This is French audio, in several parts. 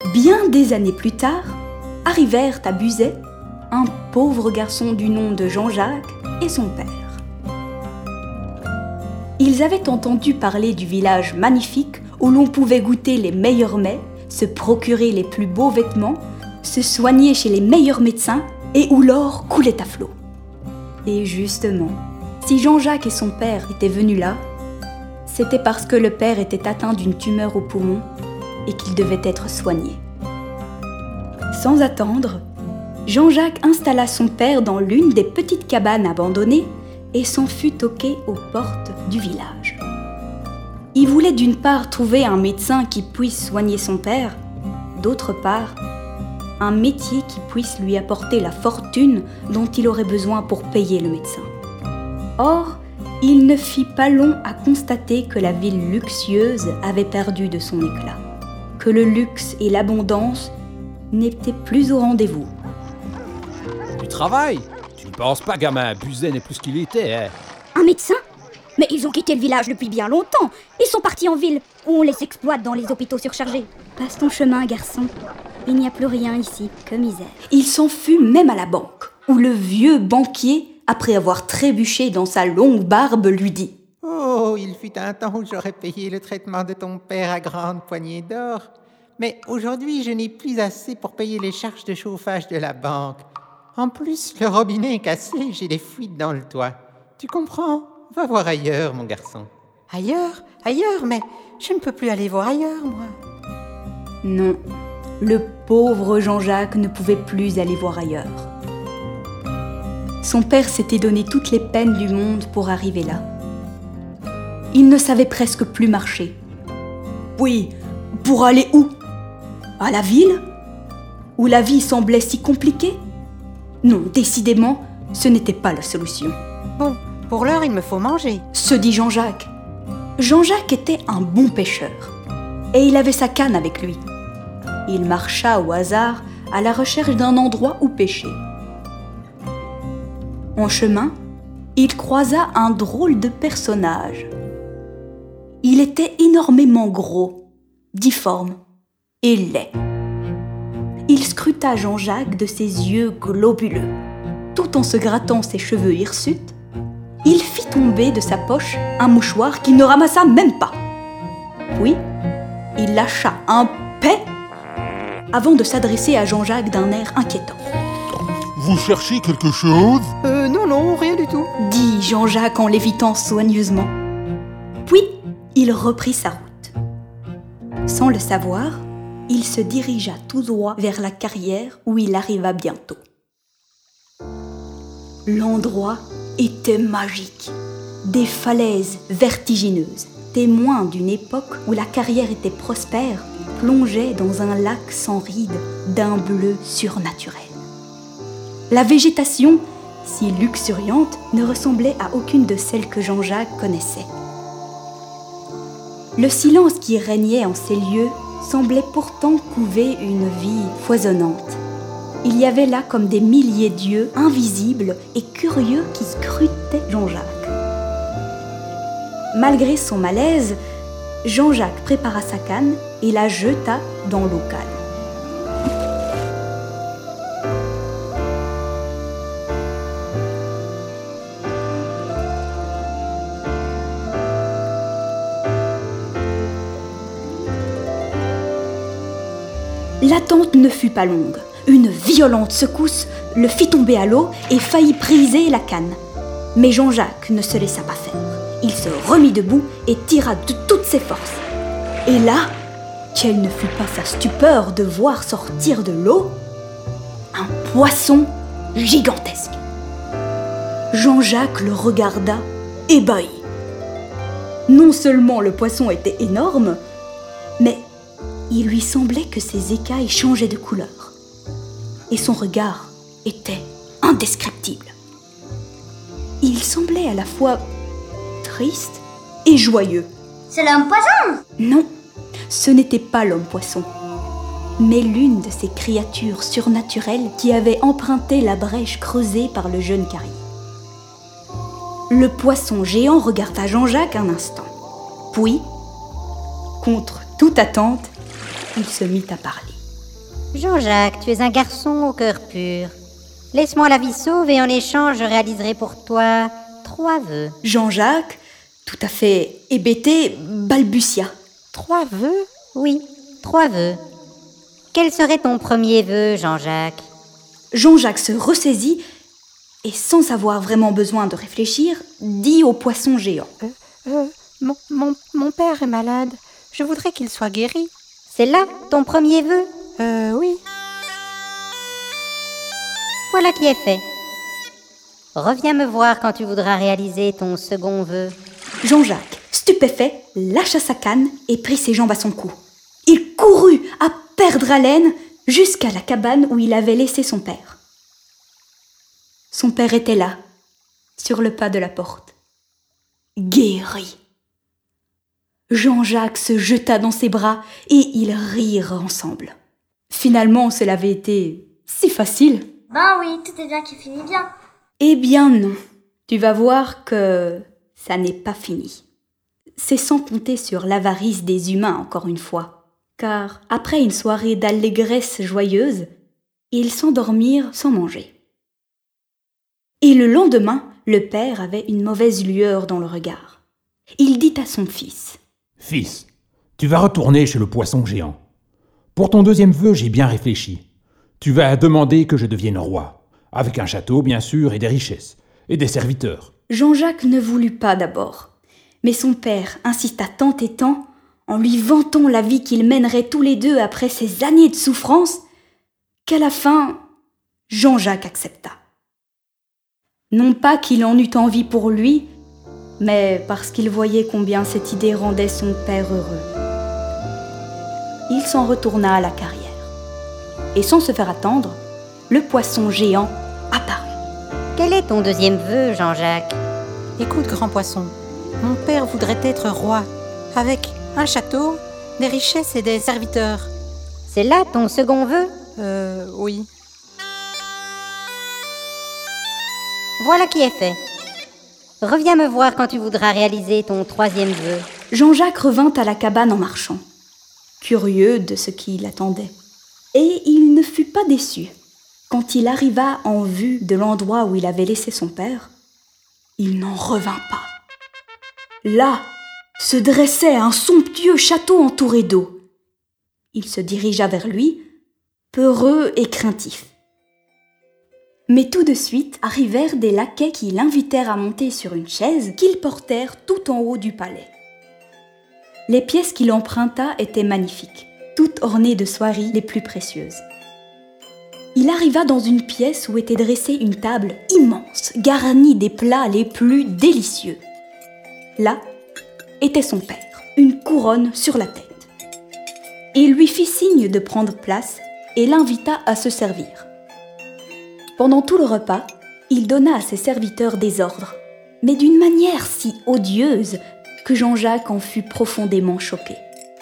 Bien des années plus tard, arrivèrent à Buzet un pauvre garçon du nom de Jean-Jacques et son père. Ils avaient entendu parler du village magnifique où l'on pouvait goûter les meilleurs mets, se procurer les plus beaux vêtements, se soigner chez les meilleurs médecins et où l'or coulait à flot. Et justement, si Jean-Jacques et son père étaient venus là, c'était parce que le père était atteint d'une tumeur au poumon et qu'il devait être soigné. Sans attendre, Jean-Jacques installa son père dans l'une des petites cabanes abandonnées et s'en fut toquer aux portes du village. Il voulait d'une part trouver un médecin qui puisse soigner son père, d'autre part, un métier qui puisse lui apporter la fortune dont il aurait besoin pour payer le médecin. Or, il ne fit pas long à constater que la ville luxueuse avait perdu de son éclat, que le luxe et l'abondance n'étaient plus au rendez-vous. Du travail? Tu ne penses pas, gamin, Buzet n'est plus ce qu'il était, hein? Un médecin? Mais ils ont quitté le village depuis bien longtemps. Ils sont partis en ville, où on les exploite dans les hôpitaux surchargés. Passe ton chemin, garçon. Il n'y a plus rien ici, que misère. Il s'en fut même à la banque, où le vieux banquier, après avoir trébuché dans sa longue barbe, lui dit: « Oh, il fut un temps où j'aurais payé le traitement de ton père à grandes poignées d'or. Mais aujourd'hui, je n'ai plus assez pour payer les charges de chauffage de la banque. En plus, le robinet est cassé, j'ai des fuites dans le toit. Tu comprends? Va voir ailleurs, mon garçon. » « Ailleurs, mais je ne peux plus aller voir ailleurs, moi. » Non, le pauvre Jean-Jacques ne pouvait plus aller voir ailleurs. Son père s'était donné toutes les peines du monde pour arriver là. Il ne savait presque plus marcher. Oui, pour aller où? À la ville? Où la vie semblait si compliquée? Non, décidément, ce n'était pas la solution. Bon, pour l'heure, il me faut manger, se dit Jean-Jacques. Jean-Jacques était un bon pêcheur, et il avait sa canne avec lui. Il marcha au hasard à la recherche d'un endroit où pêcher. En chemin, il croisa un drôle de personnage. Il était énormément gros, difforme et laid. Il scruta Jean-Jacques de ses yeux globuleux. Tout en se grattant ses cheveux hirsutes, il fit tomber de sa poche un mouchoir qu'il ne ramassa même pas. Puis, il lâcha un paix avant de s'adresser à Jean-Jacques d'un air inquiétant. « Vous cherchez quelque chose ?» Non, rien du tout, dit Jean-Jacques en l'évitant soigneusement. Puis, il reprit sa route. Sans le savoir, il se dirigea tout droit vers la carrière où il arriva bientôt. L'endroit était magique. Des falaises vertigineuses, témoins d'une époque où la carrière était prospère, plongeaient dans un lac sans rides d'un bleu surnaturel. La végétation, si luxuriante, ne ressemblait à aucune de celles que Jean-Jacques connaissait. Le silence qui régnait en ces lieux semblait pourtant couver une vie foisonnante. Il y avait là comme des milliers d'yeux invisibles et curieux qui scrutaient Jean-Jacques. Malgré son malaise, Jean-Jacques prépara sa canne et la jeta dans l'eau calme. L'attente ne fut pas longue. Une violente secousse le fit tomber à l'eau et faillit briser la canne. Mais Jean-Jacques ne se laissa pas faire. Il se remit debout et tira de toutes ses forces. Et là, quelle ne fut pas sa stupeur de voir sortir de l'eau un poisson gigantesque. Jean-Jacques le regarda ébahi. Non seulement le poisson était énorme, mais il lui semblait que ses écailles changeaient de couleur. Et son regard était indescriptible. Il semblait à la fois triste et joyeux. C'est l'homme-poisson? Non, ce n'était pas l'homme-poisson, mais l'une de ces créatures surnaturelles qui avaient emprunté la brèche creusée par le jeune Carrier. Le poisson géant regarda Jean-Jacques un instant. Puis, contre toute attente, il se mit à parler. Jean-Jacques, tu es un garçon au cœur pur. Laisse-moi la vie sauve et en échange, je réaliserai pour toi 3 vœux. Jean-Jacques, tout à fait hébété, balbutia. 3 vœux? Oui, 3 vœux. Quel serait ton premier vœu, Jean-Jacques? Jean-Jacques se ressaisit et, sans avoir vraiment besoin de réfléchir, dit au poisson géant. Mon père est malade. Je voudrais qu'il soit guéri. C'est là ton premier vœu? Oui. Voilà qui est fait. Reviens me voir quand tu voudras réaliser ton second vœu. Jean-Jacques, stupéfait, lâcha sa canne et prit ses jambes à son cou. Il courut à perdre haleine jusqu'à la cabane où il avait laissé son père. Son père était là, sur le pas de la porte, guéri. Jean-Jacques se jeta dans ses bras et ils rirent ensemble. Finalement, cela avait été si facile. Ben oui, tout est bien qui finit bien. Eh bien non, tu vas voir que ça n'est pas fini. C'est sans compter sur l'avarice des humains encore une fois, car après une soirée d'allégresse joyeuse, ils s'endormirent sans manger. Et le lendemain, le père avait une mauvaise lueur dans le regard. Il dit à son fils: « Fils, tu vas retourner chez le poisson géant. Pour ton deuxième vœu, j'ai bien réfléchi. Tu vas demander que je devienne roi, avec un château bien sûr et des richesses, et des serviteurs. » Jean-Jacques ne voulut pas d'abord, mais son père insista tant et tant, en lui vantant la vie qu'ils mèneraient tous les deux après ces années de souffrance, qu'à la fin, Jean-Jacques accepta. Non pas qu'il en eût envie pour lui, mais parce qu'il voyait combien cette idée rendait son père heureux. Il s'en retourna à la carrière. Et sans se faire attendre, le poisson géant apparut. Quel est ton deuxième vœu, Jean-Jacques? Écoute, grand poisson, mon père voudrait être roi, avec un château, des richesses et des serviteurs. C'est là ton second vœu? Oui. Voilà qui est fait. Reviens me voir quand tu voudras réaliser ton troisième vœu. Jean-Jacques revint à la cabane en marchant, curieux de ce qui l'attendait. Et il ne fut pas déçu. Quand il arriva en vue de l'endroit où il avait laissé son père, il n'en revint pas. Là se dressait un somptueux château entouré d'eau. Il se dirigea vers lui, peureux et craintif. Mais tout de suite arrivèrent des laquais qui l'invitèrent à monter sur une chaise qu'ils portèrent tout en haut du palais. Les pièces qu'il emprunta étaient magnifiques, toutes ornées de soieries les plus précieuses. Il arriva dans une pièce où était dressée une table immense, garnie des plats les plus délicieux. Là était son père, une couronne sur la tête. Il lui fit signe de prendre place et l'invita à se servir. Pendant tout le repas, il donna à ses serviteurs des ordres, mais d'une manière si odieuse que Jean-Jacques en fut profondément choqué.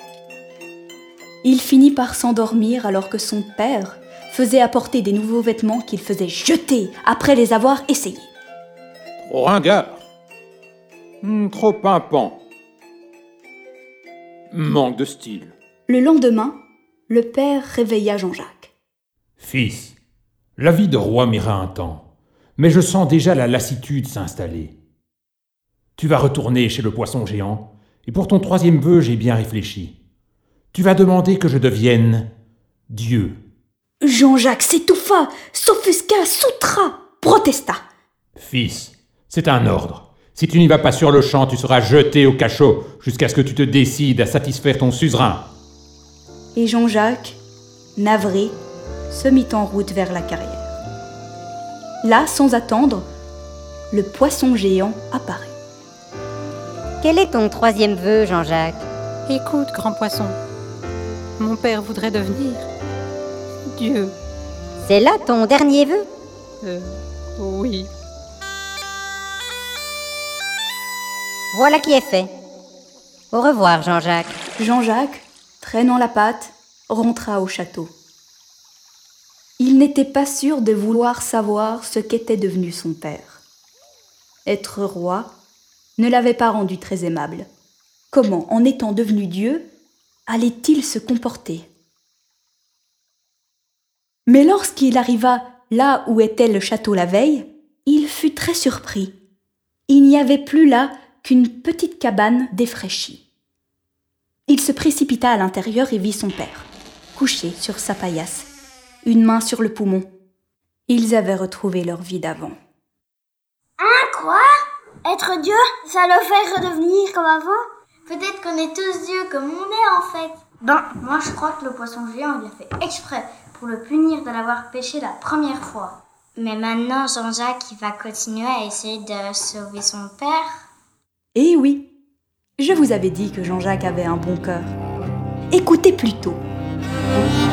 Il finit par s'endormir alors que son père faisait apporter des nouveaux vêtements qu'il faisait jeter après les avoir essayés. Trop ringard. Trop pimpant. Manque de style. Le lendemain, le père réveilla Jean-Jacques. Fils, la vie de roi m'ira un temps, mais je sens déjà la lassitude s'installer. Tu vas retourner chez le poisson géant, et pour ton troisième vœu, j'ai bien réfléchi. Tu vas demander que je devienne Dieu. Jean-Jacques s'étouffa, s'offusqua, soutra, protesta. Fils, c'est un ordre. Si tu n'y vas pas sur le champ, tu seras jeté au cachot jusqu'à ce que tu te décides à satisfaire ton suzerain. Et Jean-Jacques, navré, se mit en route vers la carrière. Là, sans attendre, le poisson géant apparut. Quel est ton troisième vœu, Jean-Jacques? Écoute, grand poisson, mon père voudrait devenir Dieu. C'est là ton dernier vœu? Oui. Voilà qui est fait. Au revoir, Jean-Jacques. Jean-Jacques, traînant la patte, rentra au château. Il n'était pas sûr de vouloir savoir ce qu'était devenu son père. Être roi ne l'avait pas rendu très aimable. Comment, en étant devenu Dieu, allait-il se comporter ? Mais lorsqu'il arriva là où était le château la veille, il fut très surpris. Il n'y avait plus là qu'une petite cabane défraîchie. Il se précipita à l'intérieur et vit son père, couché sur sa paillasse, une main sur le poumon. Ils avaient retrouvé leur vie d'avant. Hein, quoi? Être Dieu, ça le fait redevenir comme avant? Peut-être qu'on est tous dieux comme on est en fait. Ben, moi je crois que le poisson géant il a fait exprès pour le punir de l'avoir pêché la première fois. Mais maintenant Jean-Jacques il va continuer à essayer de sauver son père. Eh oui, je vous avais dit que Jean-Jacques avait un bon cœur. Écoutez plutôt.